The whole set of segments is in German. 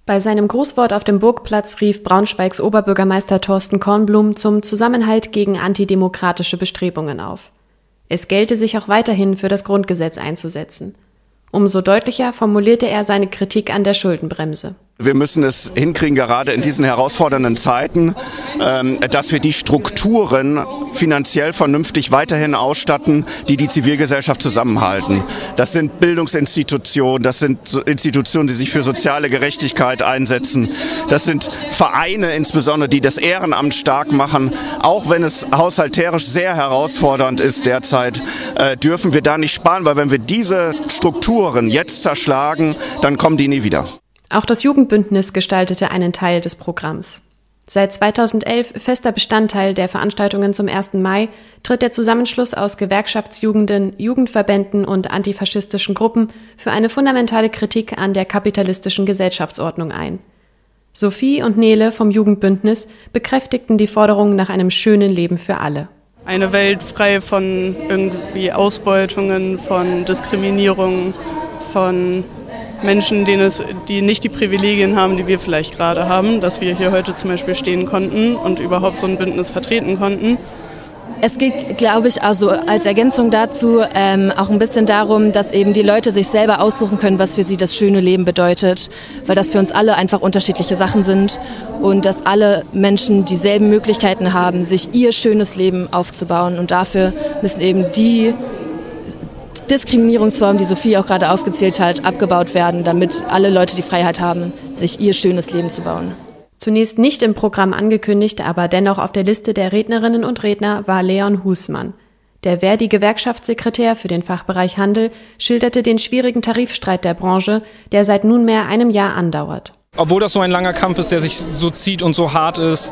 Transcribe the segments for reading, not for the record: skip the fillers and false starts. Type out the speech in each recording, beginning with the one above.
Bei seinem Grußwort auf dem Burgplatz rief Braunschweigs Oberbürgermeister Thorsten Kornblum zum Zusammenhalt gegen antidemokratische Bestrebungen auf. Es gelte sich auch weiterhin für das Grundgesetz einzusetzen. Umso deutlicher formulierte er seine Kritik an der Schuldenbremse. Wir müssen es hinkriegen, gerade in diesen herausfordernden Zeiten, dass wir die Strukturen finanziell vernünftig weiterhin ausstatten, die die Zivilgesellschaft zusammenhalten. Das sind Bildungsinstitutionen, das sind Institutionen, die sich für soziale Gerechtigkeit einsetzen. Das sind Vereine insbesondere, die das Ehrenamt stark machen. Auch wenn es haushalterisch sehr herausfordernd ist derzeit, dürfen wir da nicht sparen, weil wenn wir diese Strukturen jetzt zerschlagen, dann kommen die nie wieder. Auch das Jugendbündnis gestaltete einen Teil des Programms. Seit 2011 fester Bestandteil der Veranstaltungen zum 1. Mai tritt der Zusammenschluss aus Gewerkschaftsjugenden, Jugendverbänden und antifaschistischen Gruppen für eine fundamentale Kritik an der kapitalistischen Gesellschaftsordnung ein. Sophie und Nele vom Jugendbündnis bekräftigten die Forderung nach einem schönen Leben für alle. Eine Welt frei von irgendwie Ausbeutungen, von Diskriminierung, von Menschen, die nicht die Privilegien haben, die wir vielleicht gerade haben, dass wir hier heute zum Beispiel stehen konnten und überhaupt so ein Bündnis vertreten konnten. Es geht, glaube ich, also als Ergänzung dazu auch ein bisschen darum, dass eben die Leute sich selber aussuchen können, was für sie das schöne Leben bedeutet, weil das für uns alle einfach unterschiedliche Sachen sind und dass alle Menschen dieselben Möglichkeiten haben, sich ihr schönes Leben aufzubauen und dafür müssen eben die Diskriminierungsformen, die Sophie auch gerade aufgezählt hat, abgebaut werden, damit alle Leute die Freiheit haben, sich ihr schönes Leben zu bauen. Zunächst nicht im Programm angekündigt, aber dennoch auf der Liste der Rednerinnen und Redner war Leon Husmann. Der Verdi-Gewerkschaftssekretär für den Fachbereich Handel schilderte den schwierigen Tarifstreit der Branche, der seit nunmehr einem Jahr andauert. Obwohl das so ein langer Kampf ist, der sich so zieht und so hart ist,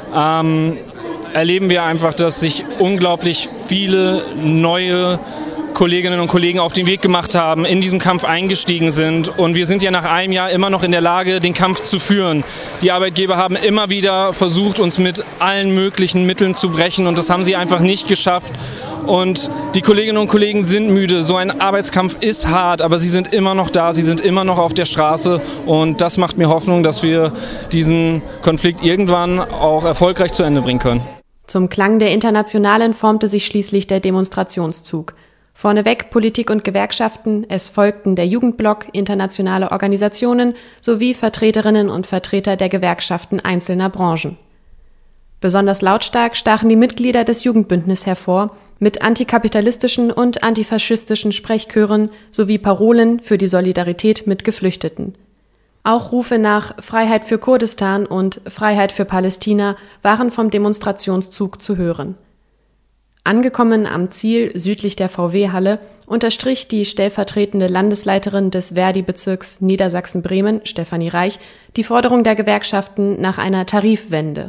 erleben wir einfach, dass sich unglaublich viele neue Kolleginnen und Kollegen auf den Weg gemacht haben, in diesen Kampf eingestiegen sind. Und wir sind ja nach einem Jahr immer noch in der Lage, den Kampf zu führen. Die Arbeitgeber haben immer wieder versucht, uns mit allen möglichen Mitteln zu brechen und das haben sie einfach nicht geschafft. Und die Kolleginnen und Kollegen sind müde. So ein Arbeitskampf ist hart, aber sie sind immer noch da, sie sind immer noch auf der Straße. Und das macht mir Hoffnung, dass wir diesen Konflikt irgendwann auch erfolgreich zu Ende bringen können. Zum Klang der Internationalen formte sich schließlich der Demonstrationszug. Vorneweg Politik und Gewerkschaften, es folgten der Jugendblock, internationale Organisationen sowie Vertreterinnen und Vertreter der Gewerkschaften einzelner Branchen. Besonders lautstark stachen die Mitglieder des Jugendbündnisses hervor, mit antikapitalistischen und antifaschistischen Sprechchören sowie Parolen für die Solidarität mit Geflüchteten. Auch Rufe nach Freiheit für Kurdistan und Freiheit für Palästina waren vom Demonstrationszug zu hören. Angekommen am Ziel südlich der VW-Halle unterstrich die stellvertretende Landesleiterin des Verdi-Bezirks Niedersachsen-Bremen, Stefanie Reich, die Forderung der Gewerkschaften nach einer Tarifwende.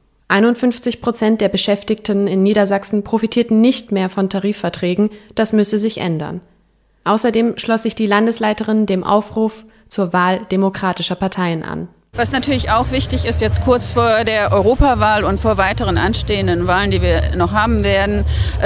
51% der Beschäftigten in Niedersachsen profitierten nicht mehr von Tarifverträgen, das müsse sich ändern. Außerdem schloss sich die Landesleiterin dem Aufruf zur Wahl demokratischer Parteien an. Was natürlich auch wichtig ist, jetzt kurz vor der Europawahl und vor weiteren anstehenden Wahlen, die wir noch haben werden,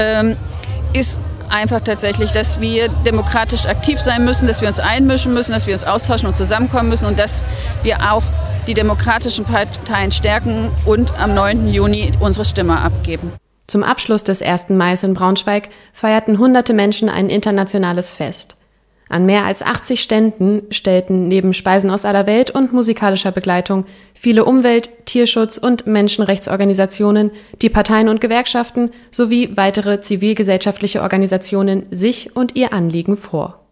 ist einfach tatsächlich, dass wir demokratisch aktiv sein müssen, dass wir uns einmischen müssen, dass wir uns austauschen und zusammenkommen müssen und dass wir auch die demokratischen Parteien stärken und am 9. Juni unsere Stimme abgeben. Zum Abschluss des 1. Mai in Braunschweig feierten hunderte Menschen ein internationales Fest. An mehr als 80 Ständen stellten neben Speisen aus aller Welt und musikalischer Begleitung viele Umwelt-, Tierschutz- und Menschenrechtsorganisationen, die Parteien und Gewerkschaften sowie weitere zivilgesellschaftliche Organisationen sich und ihr Anliegen vor.